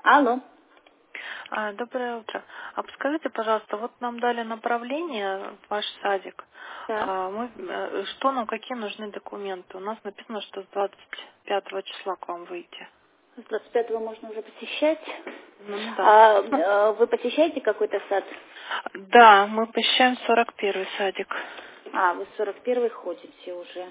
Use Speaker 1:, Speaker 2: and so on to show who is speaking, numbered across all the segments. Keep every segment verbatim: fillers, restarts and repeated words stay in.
Speaker 1: Алло.
Speaker 2: А, доброе утро. А подскажите, пожалуйста, вот нам дали направление в ваш садик.
Speaker 1: Да.
Speaker 2: А, мы, э, что нам, какие нужны документы? У нас написано, что с двадцать пятого числа к вам выйти.
Speaker 1: С двадцать пятого можно уже посещать.
Speaker 2: Ну, ну да.
Speaker 1: А, э, вы посещаете какой-то сад?
Speaker 2: Да, мы посещаем сорок первый садик.
Speaker 1: А, вы в сорок первый ходите уже.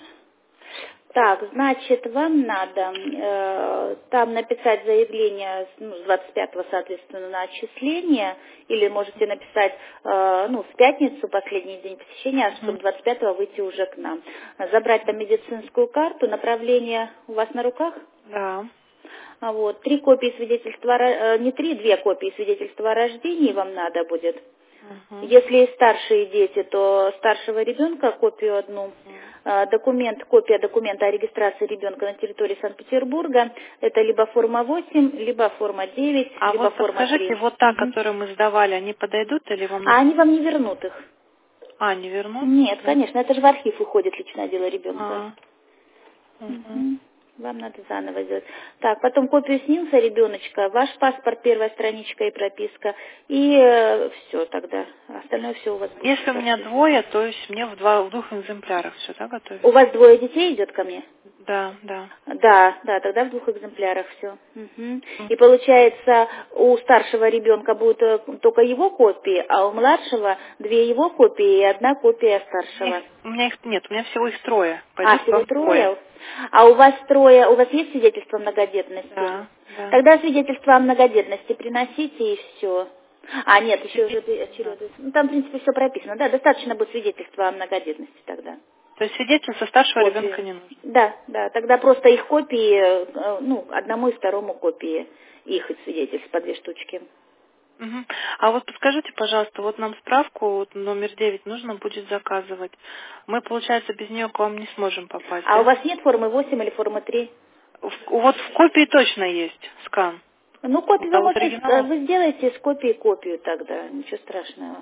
Speaker 1: Так, значит, вам надо э, там написать заявление ну, с двадцать пятого, соответственно, на отчисление, или можете написать, э, ну, в пятницу, последний день посещения, чтобы
Speaker 2: Мгм.
Speaker 1: двадцать пятого выйти уже к нам. Забрать там медицинскую карту, направление у вас на руках?
Speaker 2: Да.
Speaker 1: А Вот, три копии свидетельства, о ро- э, не три, две копии свидетельства о рождении вам надо будет.
Speaker 2: Мгм.
Speaker 1: Если старшие дети, то старшего ребенка копию одну. Э, Документ, копия документа о регистрации ребенка на территории Санкт-Петербурга. Это либо форма восемь, либо форма девять,
Speaker 2: А
Speaker 1: либо
Speaker 2: вот
Speaker 1: форма
Speaker 2: подскажите,
Speaker 1: три.
Speaker 2: вот та,
Speaker 1: Мгм.
Speaker 2: которую мы сдавали, они подойдут или вам...
Speaker 1: А они вам не вернут их?
Speaker 2: А, не вернут?
Speaker 1: Нет,
Speaker 2: Нет?
Speaker 1: конечно, это же в архив уходит личное дело ребенка.
Speaker 2: А, угу.
Speaker 1: Мгм. Вам надо заново сделать. Так, потом копию снился ребеночка, ваш паспорт, первая страничка и прописка. И все тогда. Остальное все у вас будет
Speaker 2: Если у
Speaker 1: со
Speaker 2: меня
Speaker 1: мной.
Speaker 2: двое, то есть мне в, два, в двух экземплярах все, да, готовить?
Speaker 1: У вас двое детей идет ко мне?
Speaker 2: Да, да.
Speaker 1: Да, да, тогда в двух экземплярах все. И получается, у старшего ребенка будет э, только его копии, а у младшего две его копии и одна копия
Speaker 2: У меня,
Speaker 1: старшего.
Speaker 2: их, у меня их нет, у меня всего их трое.
Speaker 1: А,
Speaker 2: Пойдет
Speaker 1: всего
Speaker 2: вам двое.
Speaker 1: трое? А у вас трое, у вас есть свидетельство о многодетности?
Speaker 2: Да, да.
Speaker 1: Тогда свидетельство о многодетности приносите и все. А, нет, еще же
Speaker 2: Свидетельство, да.
Speaker 1: очередность. Ну, там, в принципе, все прописано. Да, достаточно будет свидетельства о многодетности тогда.
Speaker 2: То есть свидетельство старшего ребенка
Speaker 1: Копию.
Speaker 2: не нужно.
Speaker 1: Да, да, тогда просто их копии, э, ну, одному и второму копии их свидетельств по две штучки.
Speaker 2: Мгм. А вот подскажите, пожалуйста, вот нам справку вот номер девять нужно будет заказывать. Мы, получается, без нее к вам не сможем попасть,
Speaker 1: А у
Speaker 2: да?
Speaker 1: вас нет формы восемь или формы три?
Speaker 2: В- вот в копии точно есть скан.
Speaker 1: Ну, копию
Speaker 2: А
Speaker 1: вы
Speaker 2: вот
Speaker 1: можете, э,
Speaker 2: оригинал.
Speaker 1: вы сделаете с копией копию тогда, ничего страшного.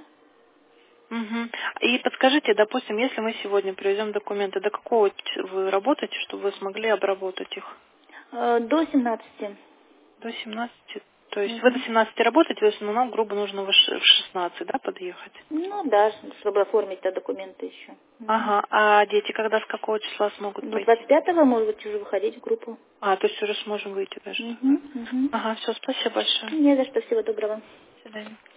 Speaker 2: Мгм. И подскажите, допустим, если мы сегодня привезем документы, до какого ч- вы работаете, чтобы вы смогли обработать их?
Speaker 1: Э, До семнадцати.
Speaker 2: До семнадцати. То есть вы до
Speaker 1: Мгм.
Speaker 2: семнадцати работаете, то есть, ну, нам, грубо, нужно в ш- в шестнадцать, да, подъехать?
Speaker 1: Ну да, чтобы оформить-то документы еще. Мгм.
Speaker 2: Ага. А дети когда, с какого числа смогут
Speaker 1: Ну,
Speaker 2: пойти?
Speaker 1: двадцать пятого, может быть, уже выходить в группу.
Speaker 2: А, то есть уже сможем выйти даже тогда.
Speaker 1: Угу, угу.
Speaker 2: Ага, все, спасибо большое.
Speaker 1: Не за что, всего доброго.
Speaker 2: До свидания.